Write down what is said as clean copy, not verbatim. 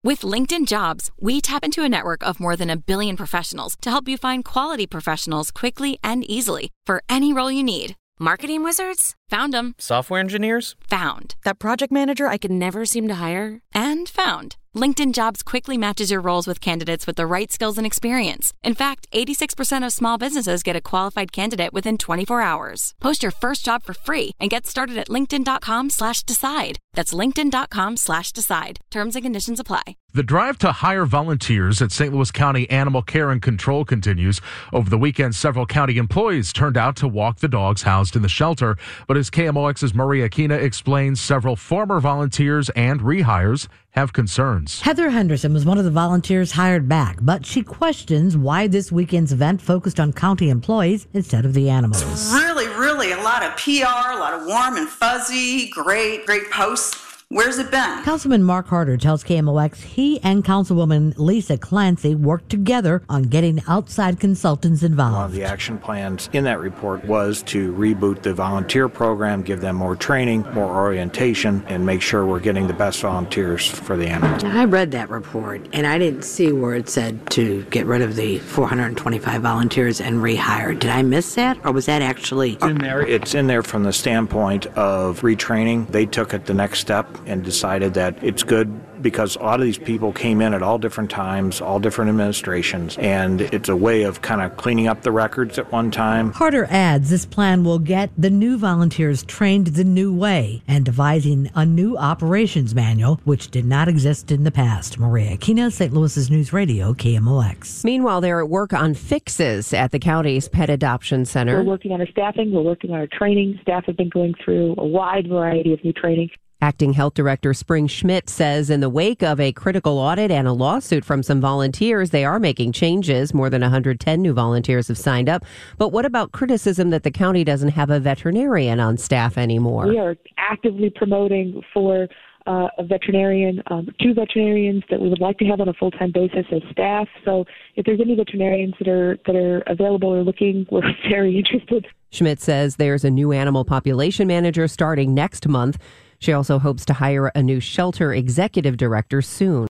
With LinkedIn Jobs, we tap into a network of more than 1 billion professionals to help you find quality professionals quickly and easily for any role you need. Marketing wizards? Found them. Software engineers? Found. That project manager I could never seem to hire? And found. LinkedIn Jobs quickly matches your roles with candidates with the right skills and experience. In fact, 86% of small businesses get a qualified candidate within 24 hours. Post your first job for free and get started at linkedin.com/decide. That's linkedin.com/decide. Terms and conditions apply. The drive to hire volunteers at St. Louis County Animal Care and Control continues. Over the weekend, several county employees turned out to walk the dogs housed in the shelter. But as KMOX's Maria Aquina explains, several former volunteers and rehires have concerns. Heather Henderson was one of the volunteers hired back, but she questions why this weekend's event focused on county employees instead of the animals. Really a lot of PR, a lot of warm and fuzzy, great posts. Where's it been? Councilman Mark Harder tells KMOX he and Councilwoman Lisa Clancy worked together on getting outside consultants involved. One of the action plans in that report was to reboot the volunteer program, give them more training, more orientation, and make sure we're getting the best volunteers for the animals. I read that report, and I didn't see where it said to get rid of the 425 volunteers and rehire. Did I miss that, or was that actually in there? It's in there from the standpoint of retraining. They took it the next step and decided that it's good because a lot of these people came in at all different times, all different administrations, and it's a way of kind of cleaning up the records at one time. Harder adds this plan will get the new volunteers trained the new way and devising a new operations manual, which did not exist in the past. Maria Aquina, St. Louis's News Radio, KMOX. Meanwhile, they're at work on fixes at the county's pet adoption center. We're working on our staffing. We're working on our training. Staff have been going through a wide variety of new training. Acting Health Director Spring Schmidt says in the wake of a critical audit and a lawsuit from some volunteers, they are making changes. More than 110 new volunteers have signed up. But what about criticism that the county doesn't have a veterinarian on staff anymore? We are actively promoting for a veterinarian, 2 veterinarians that we would like to have on a full-time basis as staff. So if there's any veterinarians that are available or looking, we're very interested. Schmidt says there's a new animal population manager starting next month. She also hopes to hire a new shelter executive director soon.